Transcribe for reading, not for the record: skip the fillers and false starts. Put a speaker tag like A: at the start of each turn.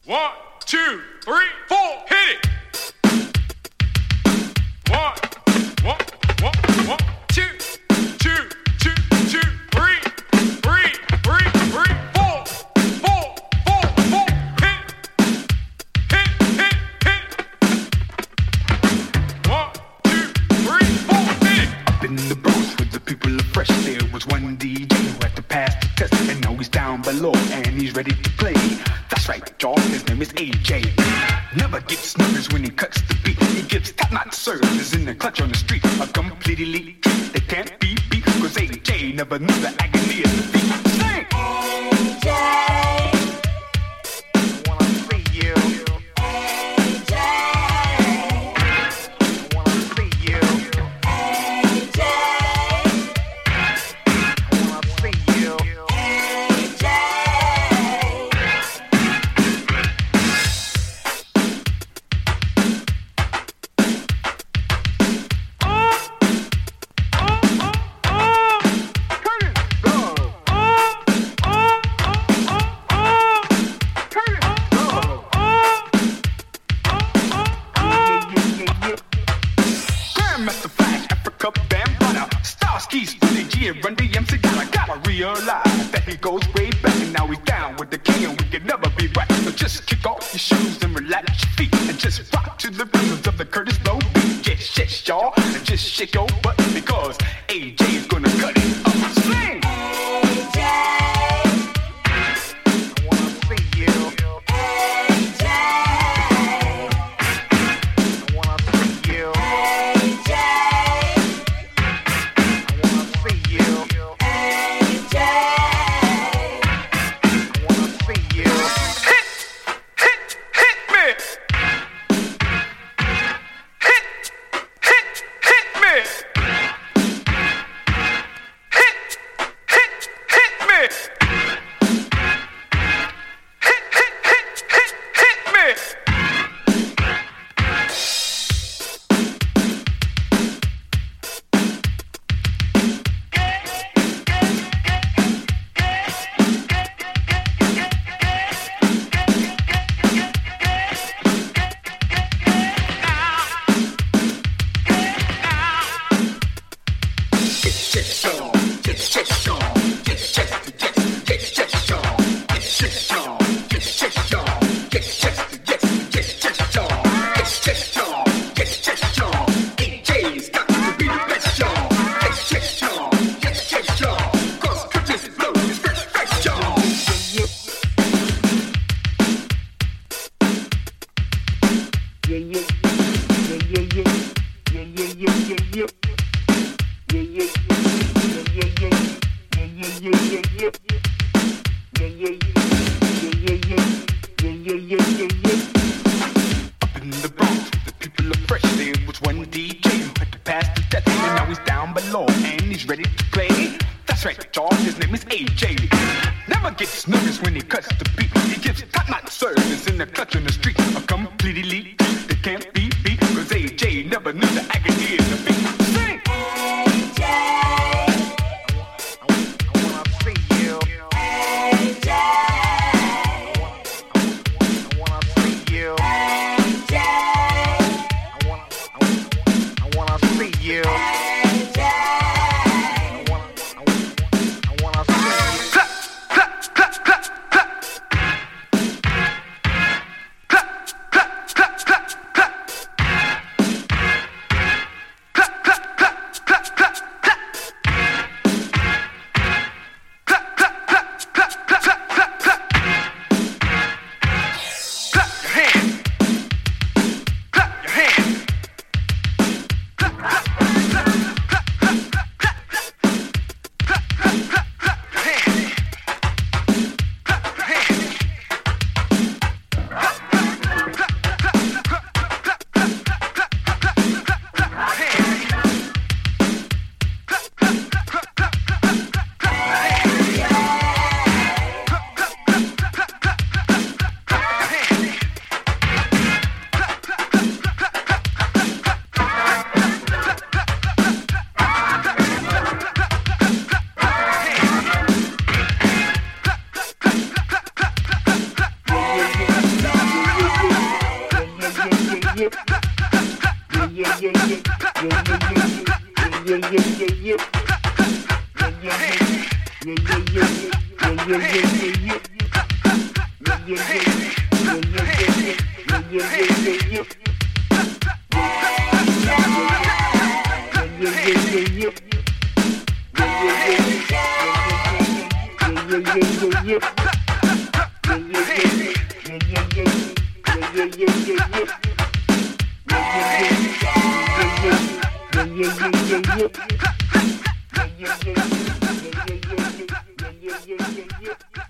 A: 1, 2, 3, 4, hit it. 1, 1, 1, 1, 2, 2, 2, 2, 3, 3, 3, 3, 4, 4, 4, 4, hit, hit, hit, hit. 1, 2, 3, 4, hit it.
B: Up in the Bronx with the people of Fresh, there was one DJ who had to pass the test, and now he's down below and he's ready to play. That's right, y'all, his name is AJ. Never gets nervous when he cuts the beat. He gives top-notch service in the clutch on the street. A complete elite treat that can't be beat, cause AJ never knew the agony of the beat. Sing! AJ, I wanna see you. AJ, I wanna see you. AJ, I wanna see you. Run DMC, I gotta realize that he goes way back, and now he's down with the king, and we can never be right. So just kick off your shoes and relax your feet, and just rock to the rhythms of the Curtis Blow beat. Yes, yes, y'all, and just shake your butt, because AJ is gonna cut it up. Sing! AJ, I wanna see you. AJ, I wanna see you. AJ,
C: Yeah.